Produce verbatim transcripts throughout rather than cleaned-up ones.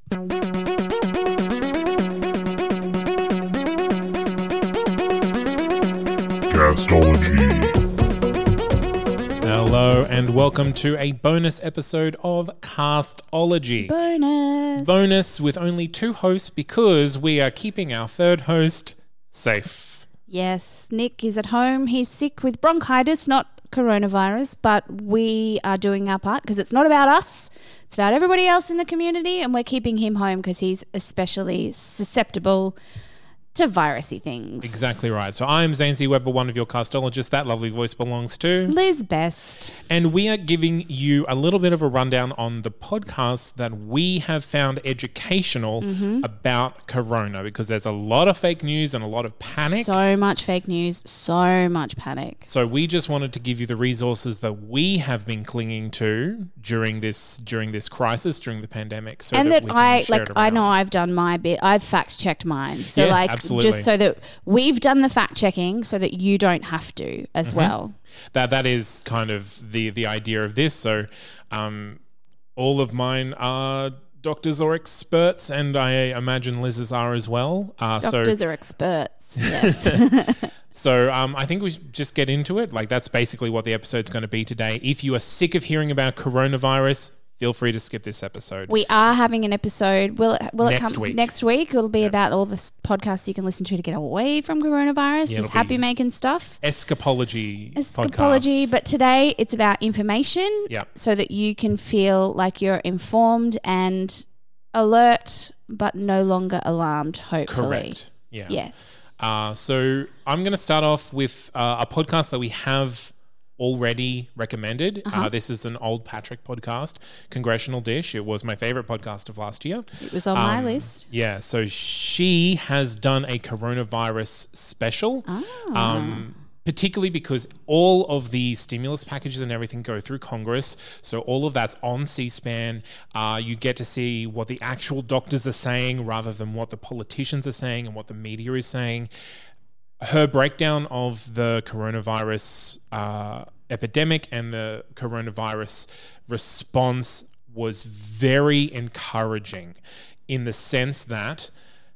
Castology. Hello and welcome to a bonus episode of Castology. Bonus. Bonus with only two hosts because we are keeping our third host safe. Yes, Nick is at home. He's sick with bronchitis, not coronavirus, but we are doing our part because it's not about us. It's about everybody else in the community, and we're keeping him home because he's especially susceptible to virusy things. Exactly right. So I'm Zane C. Weber, one of your castologists. That lovely voice belongs to Liz Best. And we are giving you a little bit of a rundown on the podcasts that we have found educational mm-hmm. about corona, because there's a lot of fake news and a lot of panic. So much fake news, so much panic. So we just wanted to give you the resources that we have been clinging to during this during this crisis, during the pandemic. So and that, that, we can I share like it I know around. I've done my bit. I've fact checked mine. So Yeah, like absolutely. just so that we've done the fact checking so that you don't have to as Mm-hmm. well. That that is kind of the the idea of this. So um, all of mine are doctors or experts, and I imagine Liz's are as well. Uh, Doctors so, are experts. Yes. So um, I think we should just get into it. Like, that's basically what the episode's going to be today. If you are sick of hearing about coronavirus, feel free to skip this episode. We are having an episode. Will it, will it Next come week. next week? It'll be Yeah. about all the s- podcasts you can listen to to get away from coronavirus, Yeah, just it'll be happy making stuff. Escapology Escapology, podcasts. but today it's about information Yeah. so that you can feel like you're informed and alert, but no longer alarmed, hopefully. Correct. Yeah. Yes. Uh, so I'm going to start off with uh, a podcast that we have already recommended. Uh-huh. Uh, this is an old Patrick podcast, Congressional Dish. It was my favorite podcast of last year. It was on my Um, list. Yeah, so she has done a coronavirus special, Ah. um, particularly because all of the stimulus packages and everything go through Congress. So all of that's on C-SPAN. Uh, you get to see what the actual doctors are saying rather than what the politicians are saying and what the media is saying. Her breakdown of the coronavirus uh, epidemic and the coronavirus response was very encouraging, in the sense that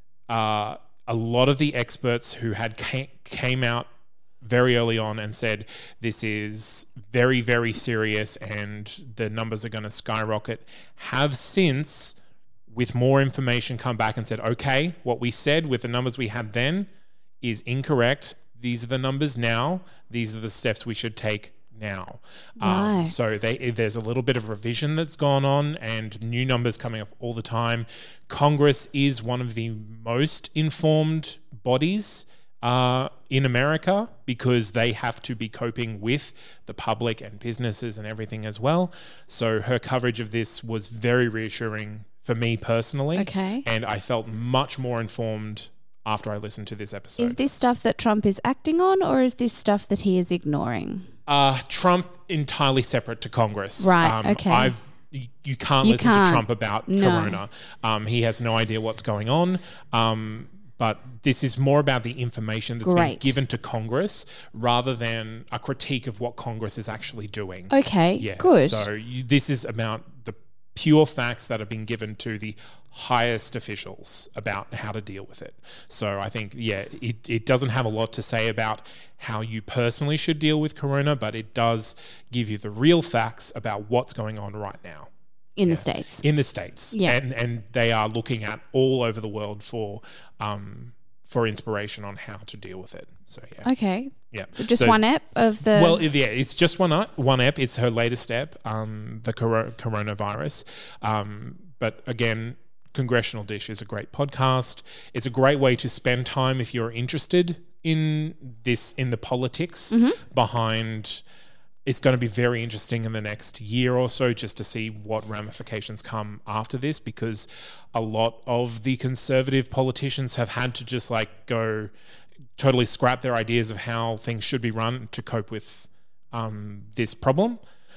uh, a lot of the experts who had came, came out very early on and said this is very, very serious and the numbers are going to skyrocket, have since, with more information, come back and said, okay, what we said with the numbers we had then is incorrect. These are the numbers now. These are the steps we should take now. Um, Right. so they, there's a little bit of revision that's gone on and new numbers coming up all the time. Congress is one of the most informed bodies uh, in America, because they have to be coping with the public and businesses and everything as well. So her coverage of this was very reassuring for me personally. Okay. And I felt much more informed after I listened to this episode. Is this stuff that Trump is acting on, or is this stuff that he is ignoring? Uh, Trump entirely separate to Congress. Right, okay. I've you, you can't You listen can't. to Trump about No. corona. Um, he has no idea what's going on. Um, but this is more about the information that's been Great. given to Congress rather than a critique of what Congress is actually doing. Okay, Yeah. good. So you, this is about the pure facts that have been given to the highest officials about how to deal with it. So I think, yeah, it, it doesn't have a lot to say about how you personally should deal with corona, but it does give you the real facts about what's going on right now. In the States. In the States. Yeah. And and they are looking at all over the world for um for inspiration on how to deal with it. So yeah. Okay. Yeah. So just one ep of the... Well, yeah, it's just one ep, one ep. It's her latest ep, um, the cor- coronavirus. Um, but again, Congressional Dish is a great podcast. It's a great way to spend time if you're interested in this, in the politics Mm-hmm. behind. It's going to be very interesting in the next year or so just to see what ramifications come after this, because a lot of the conservative politicians have had to just like go totally scrap their ideas of how things should be run to cope with um, this problem.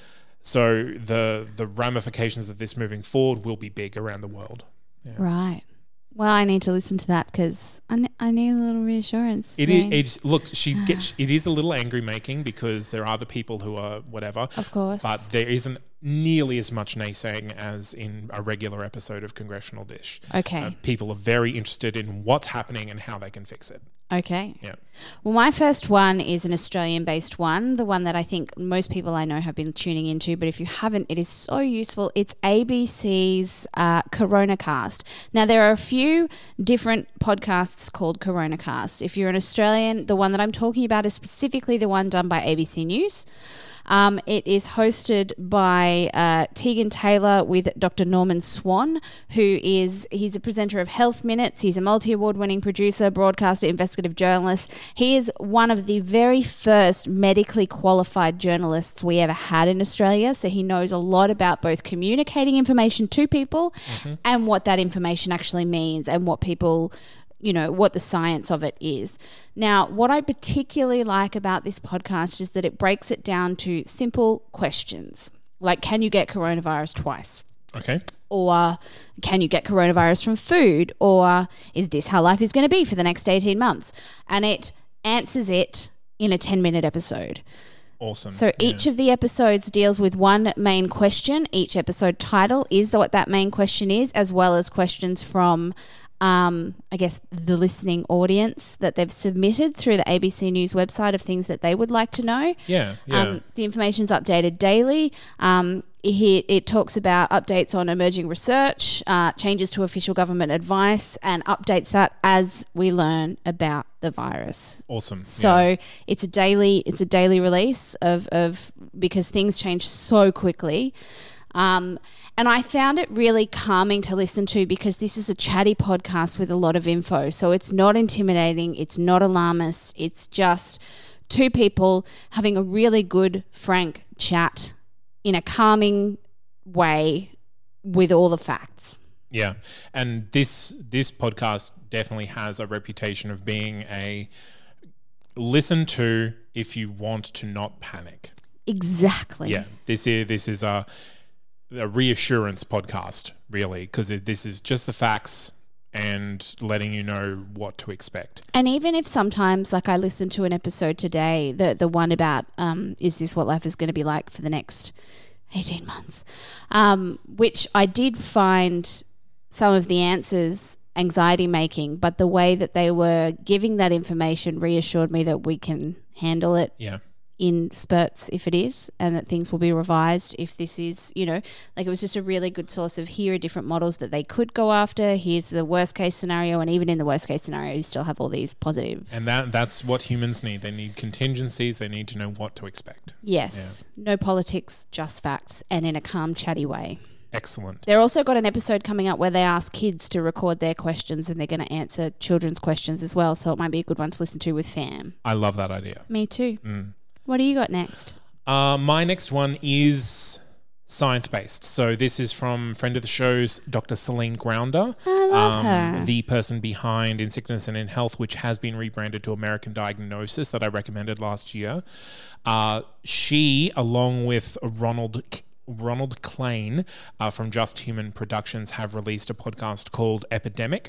So the the ramifications of this moving forward will be big around the world. Yeah. Right. Well, I need to listen to that because I, ne- I need a little reassurance. It Zane. is. It's, look, she gets. It is a little angry making because there are the people who are whatever. Of course. But there isn't nearly as much naysaying as in a regular episode of Congressional Dish. Okay. Uh, people are very interested in what's happening and how they can fix it. Okay. Yeah. Well, my first one is an Australian-based one, the one that I think most people I know have been tuning into, but if you haven't, it is so useful. It's A B C's uh, Coronacast. Now, there are a few different podcasts called Coronacast. If you're an Australian, the one that I'm talking about is specifically the one done by A B C News. Um, it is hosted by uh, Tegan Taylor with Doctor Norman Swan, who is, he's a presenter of Health Minutes. He's a multi-award winning producer, broadcaster, investigative journalist. He is one of the very first medically qualified journalists we ever had in Australia. So he knows a lot about both communicating information to people mm-hmm. and what that information actually means and what people, you know, what the science of it is. Now, what I particularly like about this podcast is that it breaks it down to simple questions. Like, can you get coronavirus twice? Okay. Or can you get coronavirus from food? Or is this how life is going to be for the next eighteen months? And it answers it in a ten-minute episode. Awesome. So each yeah. of the episodes deals with one main question. Each episode title is what that main question is, as well as questions from Um, I guess the listening audience that they've submitted through the A B C News website of things that they would like to know. Yeah, yeah. Um, the information's updated daily. Um, it, it talks about updates on emerging research, uh, changes to official government advice, and updates that as we learn about the virus. Awesome. So yeah. it's a daily, it's a daily release of of because things change so quickly. Um, and I found it really calming to listen to because this is a chatty podcast with a lot of info. So it's not intimidating. It's not alarmist. It's just two people having a really good, frank chat in a calming way with all the facts. Yeah. And this, this podcast definitely has a reputation of being a listen to if you want to not panic. Exactly. Yeah. This is, this is a... a reassurance podcast, really, because this is just the facts and letting you know what to expect. And even if sometimes, like I listened to an episode today, the the one about um, is this what life is going to be like for the next eighteen months, um, which I did find some of the answers anxiety making, but the way that they were giving that information reassured me that we can handle it. Yeah. In spurts if it is, and that things will be revised if this is, you know, like it was just a really good source of here are different models that they could go after, here's the worst case scenario, and even in the worst case scenario you still have all these positives. And that that's what humans need. They need contingencies. They need to know what to expect. Yes. Yeah. No politics, just facts, and in a calm, chatty way. Excellent. They're also got an episode coming up where they ask kids to record their questions and they're going to answer children's questions as well, so it might be a good one to listen to with fam. I love that idea. Me too. Mm. What do you got next? Uh, my next one is science-based. So this is from friend of the show's Doctor Celine Grounder. I love um, her. The person behind In Sickness and in Health, which has been rebranded to American Diagnosis that I recommended last year. Uh, she, along with Ronald Ronald Klein uh, from Just Human Productions, have released a podcast called Epidemic.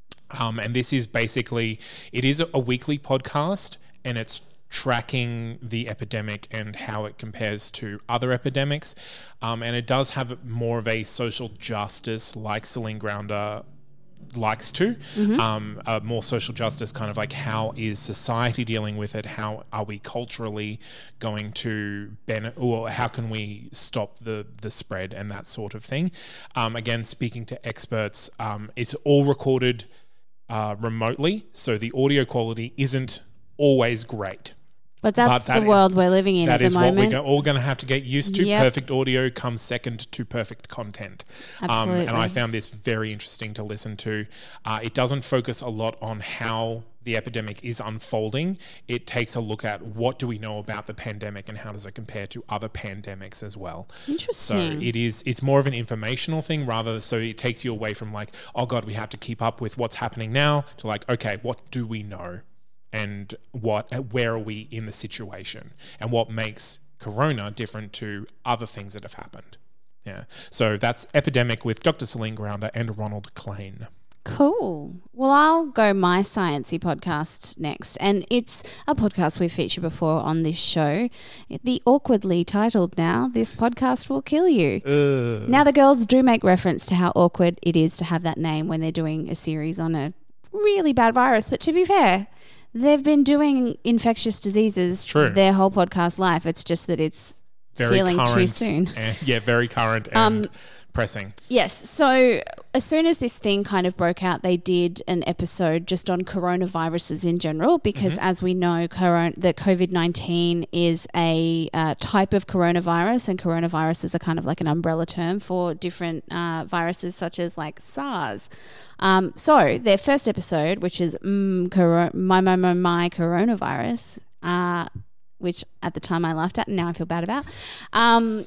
Um, and this is basically, it is a weekly podcast and it's tracking the epidemic and how it compares to other epidemics. Um, and it does have more of a social justice like Celine Grounder likes to, mm-hmm. um, uh, more social justice kind of like how is society dealing with it? How are we culturally going to benefit, or how can we stop the, the spread and that sort of thing? Um, again, speaking to experts, um, it's all recorded uh, remotely. So the audio quality isn't always great. But that's but that the world we're living in at the moment. That is what we're all going to have to get used to. Yep. Perfect audio comes second to perfect content. Absolutely. Um, and I found this very interesting to listen to. Uh, it doesn't focus a lot on how the epidemic is unfolding. It takes a look at what do we know about the pandemic and how does it compare to other pandemics as well. Interesting. So it is, it's more of an informational thing rather, so it takes you away from like, oh God, we have to keep up with what's happening now, to like, okay, what do we know? And what, where are we in the situation, and what makes Corona different to other things that have happened. Yeah. So that's Epidemic with Doctor Celine Grounder and Ronald Klein. Cool. Well, I'll go my sciencey podcast next, and it's a podcast we've featured before on this show. The awkwardly titled now, "This Podcast Will Kill You." Ugh. Now, the girls do make reference to how awkward it is to have that name when they're doing a series on a really bad virus, but to be fair, they've been doing infectious diseases True. their whole podcast life. It's just that it's Very feeling current. too soon. And, yeah, very current and Um, pressing. Yes. So as soon as this thing kind of broke out, they did an episode just on coronaviruses in general, because Mm-hmm. as we know, coron- the COVID nineteen is a uh, type of coronavirus, and coronaviruses are kind of like an umbrella term for different uh, viruses such as like SARS. Um, so their first episode, which is mm, coro- my, my, my, my coronavirus, uh, which at the time I laughed at and now I feel bad about, um,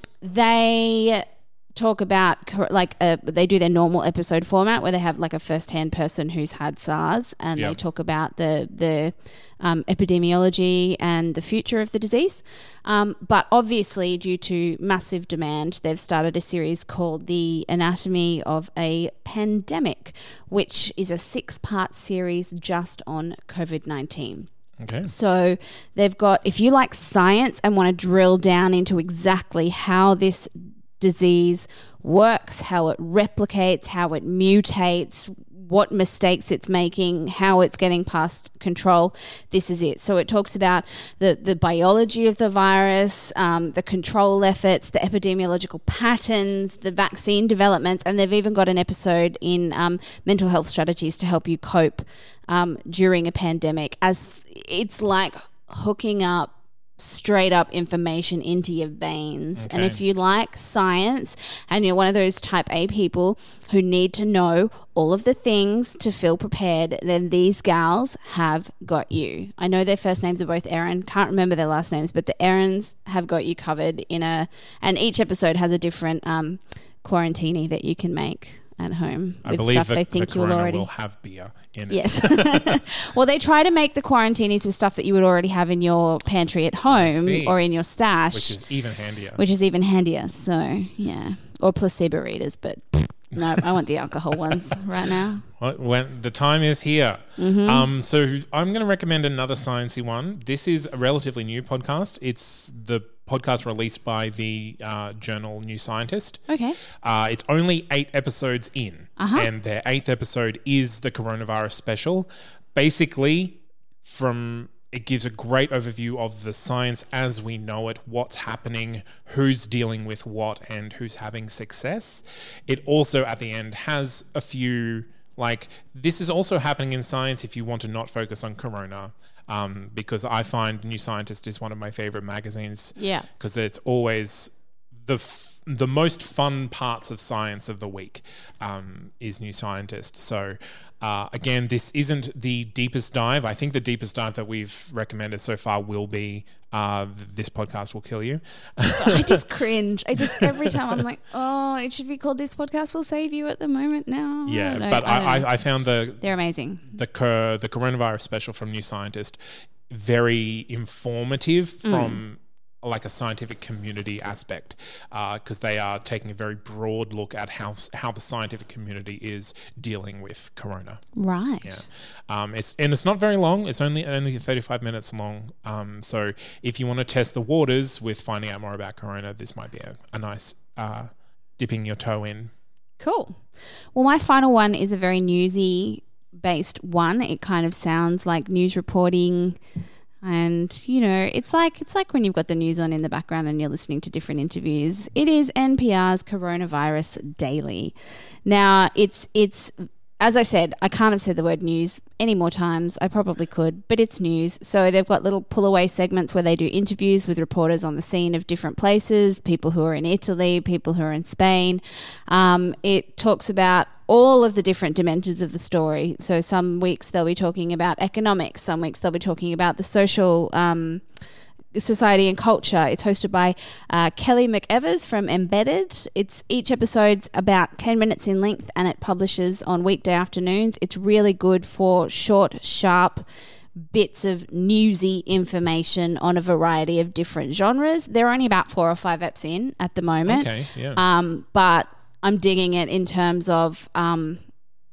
they talk about cor- like a, they do their normal episode format where they have like a first-hand person who's had SARS, and Yep. they talk about the the um, epidemiology and the future of the disease. Um, but obviously, due to massive demand, they've started a series called The Anatomy of a Pandemic, which is a six-part series just on COVID nineteen. Okay. So they've got, if you like science and want to drill down into exactly how this disease works, how it replicates, how it mutates, what mistakes it's making, how it's getting past control, this is it. So it talks about the, the biology of the virus, um, the control efforts, the epidemiological patterns, the vaccine developments, and they've even got an episode in um, mental health strategies to help you cope um, during a pandemic. As it's like hooking up straight up information into your veins. Okay. And if you like science and you're one of those type A people who need to know all of the things to feel prepared, then these gals have got you. I know their first names are both Erin. Can't remember their last names, but the Erins have got you covered in a, and each episode has a different um, quarantini that you can make at home I with believe stuff the, they think the you'll Corona already will have beer in it. Yes. Well, they try to make the quarantinis with stuff that you would already have in your pantry at home see. or in your stash, Which is even handier. which is even handier. So, yeah. Or placebo readers, but no, I want the alcohol ones right now. Well, when the time is here. Mm-hmm. Um, so I'm going to recommend another sciencey one. This is a relatively new podcast. It's the podcast released by the uh, journal New Scientist. Okay. Uh, it's only eight episodes in, Uh-huh. and their eighth episode is the coronavirus special. Basically, from it gives a great overview of the science as we know it, what's happening, who's dealing with what, and who's having success. It also, at the end, has a few, like, this is also happening in science if you want to not focus on corona. Um, because I find New Scientist is one of my favorite magazines. Yeah. Because it's always the f- the most fun parts of science of the week um, is New Scientist. So uh, again, this isn't the deepest dive. I think the deepest dive that we've recommended so far will be uh, This Podcast Will Kill You. I just cringe. I just, every time I'm like, oh, it should be called This Podcast Will Save You at the moment now. Yeah, don't- but I don't I, know. I, I found the They're amazing. the cor- the coronavirus special from New Scientist very informative from like a scientific community aspect, because they are taking a very broad look at how how the scientific community is dealing with corona. Right. Yeah, um, it's and it's not very long. It's only only thirty-five minutes long. Um, so if you want to test the waters with finding out more about corona, this might be a, a nice uh, dipping your toe in. Cool. Well, my final one is a very newsy based one. It kind of sounds like news reporting, and you know, it's like it's like when you've got the news on in the background and you're listening to different interviews. It is N P R's Coronavirus Daily. Now, it's it's as I said, I can't have said the word news any more times. I probably could, but it's news. So they've got little pull away segments where they do interviews with reporters on the scene of different places, people who are in Italy, people who are in Spain. Um, it talks about all of the different dimensions of the story. So some weeks they'll be talking about economics, some weeks they'll be talking about the social um, society and culture. It's hosted by uh, Kelly McEvers from Embedded. It's each episode's about ten minutes in length, and it publishes on weekday afternoons. It's really good for short, sharp bits of newsy information on a variety of different genres. They're only about four or five eps in at the moment. Okay, yeah. Um, but I'm digging it in terms of um,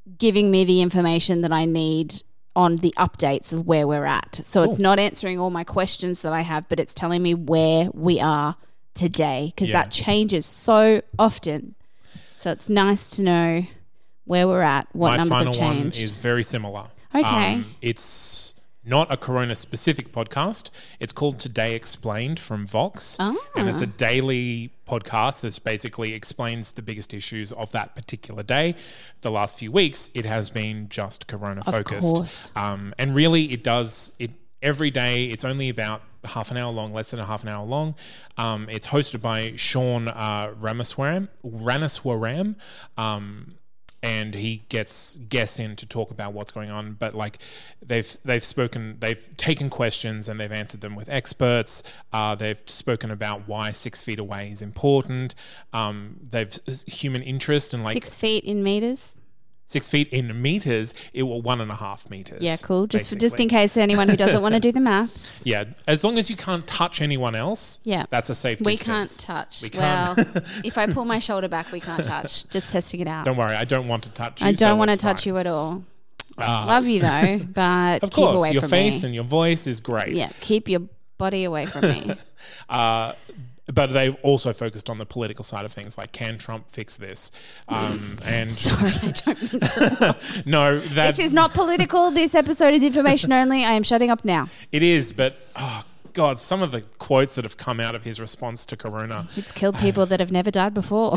giving me the information that I need on the updates of where we're at. So Cool. it's not answering all my questions that I have, but it's telling me where we are today, because Yeah. that changes so often. So it's nice to know where we're at, what My numbers final have one changed. is very similar. Okay. Um, it's not a Corona-specific podcast. It's called Today Explained from Vox. Ah. And it's a daily podcast that basically explains the biggest issues of that particular day. The last few weeks, it has been just Corona-focused. course. Um, and really, it does... it every day. It's only about half an hour long, less than a half an hour long. Um, it's hosted by Sean uh, Ramaswaram. Ramaswaram. Um And he gets guests in to talk about what's going on, but like they've they've spoken, they've taken questions and they've answered them with experts. Uh, they've spoken about why six feet away is important. Um, they've human interest and like Six feet in meters. six feet in meters. It will one and a half meters. Yeah, cool. Just basically. just in case anyone who doesn't want to do the maths. Yeah, as long as you can't touch anyone else. Yeah. that's a safe We distance. can't touch. We can't. Well, if I pull my shoulder back, we can't touch. Just testing it out. Don't worry, I don't want to touch you. I so don't want to it's touch fine. you at all. Uh, Love you though, but Of keep course, away your from face me. and your voice is great. Yeah, keep your body away from me. Uh, but they've also focused on the political side of things, like can Trump fix this? Um, and Sorry, I don't mean to. no, that This is not political. This episode is information only. I am shutting up now. it is. But oh God, some of the quotes that have come out of his response to Corona. It's killed people that have never died before.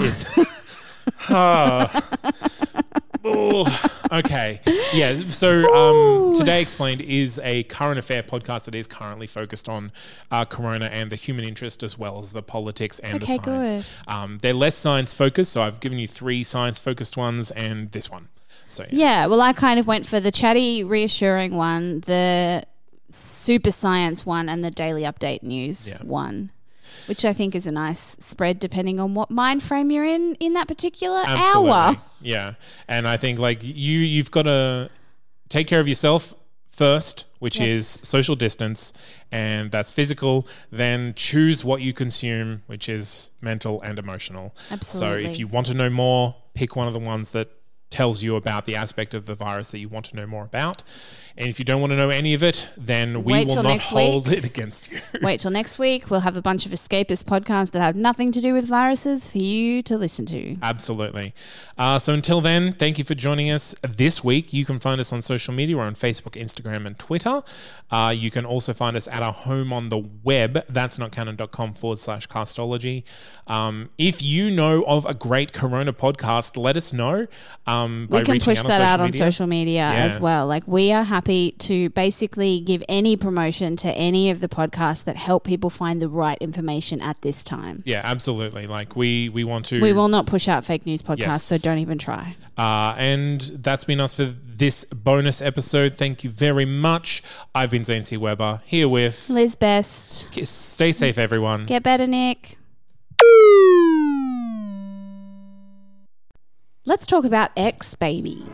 Oh. Oh, okay. Yeah. So um, Today Explained is a current affair podcast that is currently focused on uh, Corona and the human interest as well as the politics and Okay, the science. good. Um, they're less science focused, so I've given you three science focused ones and this one. So yeah. Yeah, well, I kind of went for the chatty, reassuring one, the super science one, and the daily update news Yeah. one, which I think is a nice spread depending on what mind frame you're in in that particular Absolutely. hour. Yeah. And I think like you you've got to take care of yourself first, which Yes. is social distance, and that's physical. Then choose what you consume, which is mental and emotional. Absolutely. So if you want to know more, pick one of the ones that tells you about the aspect of the virus that you want to know more about. And if you don't want to know any of it, then we Wait will till not next hold week. it against you. Wait till next week. We'll have a bunch of escapist podcasts that have nothing to do with viruses for you to listen to. Absolutely. Uh, so until then, thank you for joining us this week. You can find us on social media. We're on Facebook, Instagram, and Twitter. Uh, you can also find us at our home on the web. That's notcanon.com forward slash castology. Um, if you know of a great Corona podcast, let us know. Um, by We can reaching push out that on out social on media. social media Yeah. as well. Like, we are happy to basically give any promotion to any of the podcasts that help people find the right information at this time. Yeah, absolutely. Like we, we want to... We will not push out fake news podcasts, Yes. so don't even try. Uh, and that's been us for this bonus episode. Thank you very much. I've been Zane C. Weber, here with... Liz Best. Stay safe, everyone. Get better, Nick. Let's talk about X, baby.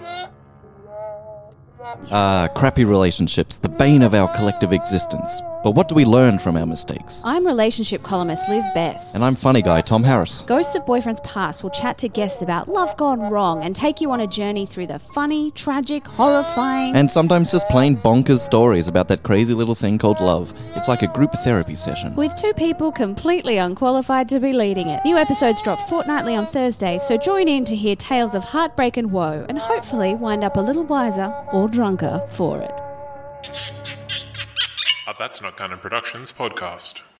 Ah, crappy relationships, the bane of our collective existence. But what do we learn from our mistakes? I'm relationship columnist Liz Best. And I'm funny guy Tom Harris. Ghosts of Boyfriends Past will chat to guests about love gone wrong and take you on a journey through the funny, tragic, horrifying... And sometimes just plain bonkers stories about that crazy little thing called love. It's like a group therapy session. with two people completely unqualified to be leading it. New episodes drop fortnightly on Thursdays, so join in to hear tales of heartbreak and woe, and hopefully wind up a little wiser or drunker for it. A That's Not Canon Productions podcast.